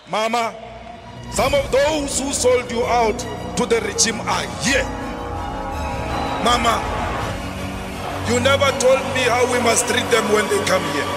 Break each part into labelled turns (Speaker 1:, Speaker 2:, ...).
Speaker 1: Mama, some of those who sold you out to the regime are here. Mama, you never told me how we must treat them when they come here.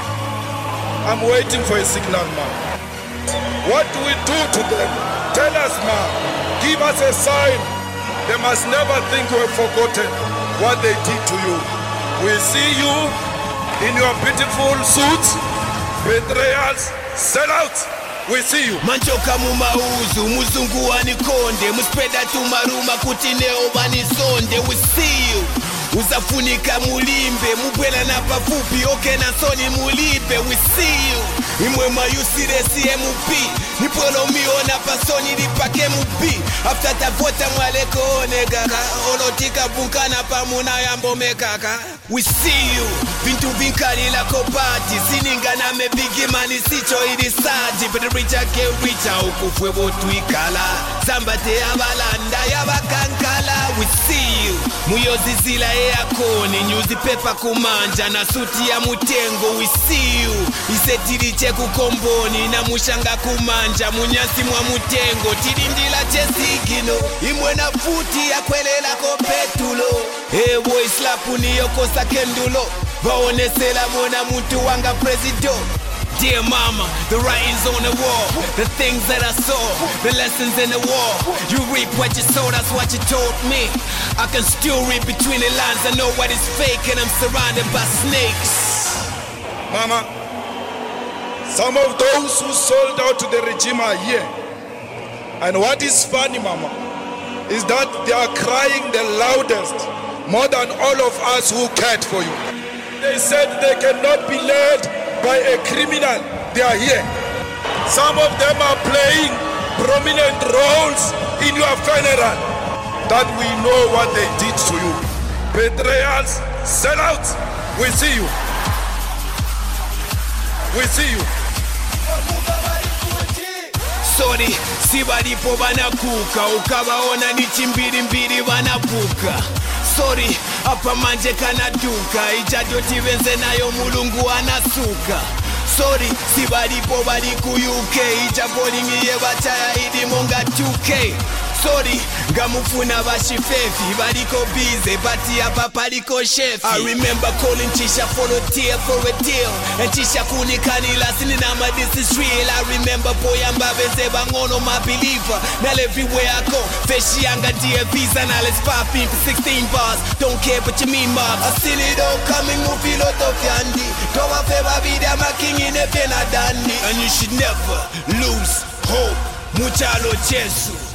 Speaker 1: I'm waiting for a signal, ma. What do we do to them? Tell us, ma. Give us a sign. They must never think we've forgotten what they did to you. We see you in your beautiful suits, betrayals, sellouts. We see you.
Speaker 2: Manchoka mumauzu, muzungu wanikonde, muspeda tumaruma kuti neo vanisonde. We see you. Uzafunika mulimbe, mubwela na pafupi, oke na soni mulipe. We see you. Imwe mayusire CMP, nipolo miona pasoni lipake mupi. After tavota mwaleko onegaka, olotika bunkana pamuna yambo mekaka. We see you. Vintu vinkali la kopati, siningana me bigi mani sicho ilisaji. But the richer get richer, ukufwe botu ikala. Zambate abalanda yabakankala. We see you. Muyozi zila koni, newspaper kumanja na suti ya mutengo. We see you. Isetiri cheku komboni na mushanga kumanja, munyasi mwa mutengo. Tirindila chesikino, imwe na futi ya kwelela kopetulo. Hey boy slapu ni yokosa kendulo, vaonesela mona mutu wanga presido. Dear mama, the writings on the wall, the things that I saw, the lessons in the war. You reap what you sow, that's what you told me. I can still read between the lines, I know what is fake and I'm surrounded by snakes.
Speaker 1: Mama, some of those who sold out to the regime are here. And what is funny, Mama, is that they are crying the loudest, more than all of us who cared for you. They said they cannot be led by a criminal. They are here. Some of them are playing prominent roles in your funeral. That we know what they did to you. Betrayals, sellouts. We see you. We see you.
Speaker 2: Sorry, sibalipo banakuka, ukabaona ni chimbiri banapuka. Sorry, apa manje kanaduka, ijadoti venze nayo mulungu anasuka. Sorry, sibalipo bali ku UK, ijabolingi ye bataya idi monga 2K. Sorry, ngamufuna bashifefi, baliko bize, bati apa paliko shefi. I remember calling Tisha for a tear for a deal, and Tisha kunikanila sininama this is real. I remember boyamba beze bangono my believer. Now everywhere I go, feshi yanga dear visa, now let's pop in for 16 bars. Don't care but you mean mob. I still it all coming move lot of yandi. Towa feba vida my king in a pena dani. And you should never lose hope. Muchalo chesu.